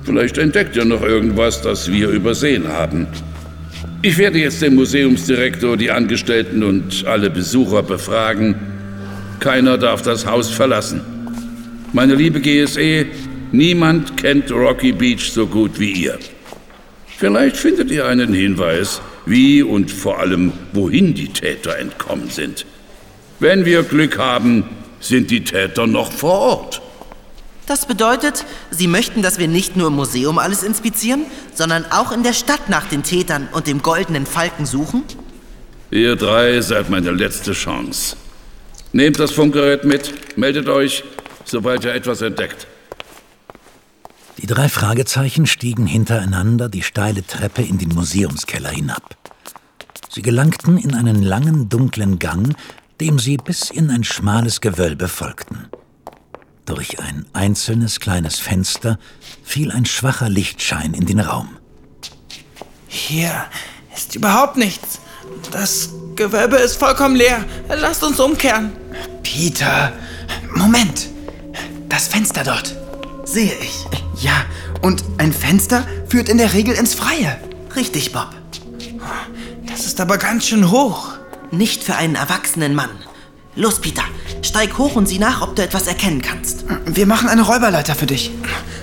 Vielleicht entdeckt ihr noch irgendwas, das wir übersehen haben. Ich werde jetzt den Museumsdirektor, die Angestellten und alle Besucher befragen. Keiner darf das Haus verlassen. Meine liebe GSE, niemand kennt Rocky Beach so gut wie ihr. Vielleicht findet ihr einen Hinweis, wie und vor allem, wohin die Täter entkommen sind. Wenn wir Glück haben, sind die Täter noch vor Ort. Das bedeutet, Sie möchten, dass wir nicht nur im Museum alles inspizieren, sondern auch in der Stadt nach den Tätern und dem goldenen Falken suchen? Ihr drei seid meine letzte Chance. Nehmt das Funkgerät mit, meldet euch, sobald ihr etwas entdeckt. Die 3 Fragezeichen stiegen hintereinander die steile Treppe in den Museumskeller hinab. Sie gelangten in einen langen, dunklen Gang, dem sie bis in ein schmales Gewölbe folgten. Durch ein einzelnes kleines Fenster fiel ein schwacher Lichtschein in den Raum. Hier ist überhaupt nichts. Das Gewölbe ist vollkommen leer. Lasst uns umkehren. Peter, Moment. Das Fenster dort. Sehe ich. Ja, und ein Fenster führt in der Regel ins Freie. Richtig, Bob. Das ist aber ganz schön hoch. Nicht für einen erwachsenen Mann. Los, Peter, steig hoch und sieh nach, ob du etwas erkennen kannst. Wir machen eine Räuberleiter für dich.